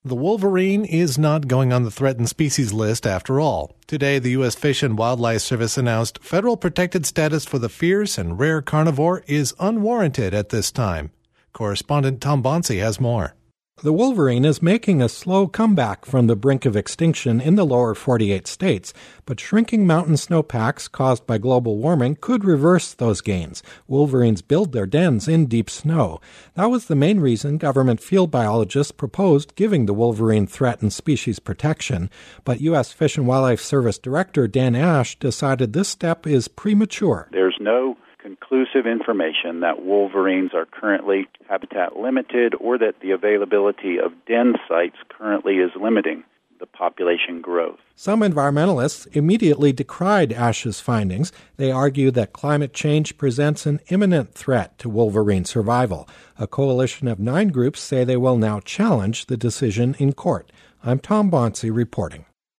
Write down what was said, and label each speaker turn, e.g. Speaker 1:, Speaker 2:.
Speaker 1: The wolverine is not going on the threatened species list after all. Today, the U.S. Fish and Wildlife Service announced federal protected status for the fierce and rare carnivore is unwarranted at this time. Correspondent Tom Bonsi has more.
Speaker 2: The wolverine is making a slow comeback from the brink of extinction in the lower 48 states, but shrinking mountain snowpacks caused by global warming could reverse those gains. Wolverines build their dens in deep snow. That was the main reason government field biologists proposed giving the wolverine threatened species protection, but U.S. Fish and Wildlife Service Director Dan Ash decided this step is premature.
Speaker 3: There's no conclusive information that wolverines are currently habitat limited or that the availability of den sites currently is limiting the population growth.
Speaker 2: Some environmentalists immediately decried Ash's findings. They argue that climate change presents an imminent threat to wolverine survival. A coalition of 9 groups say they will now challenge the decision in court. I'm Tom Bonsi reporting.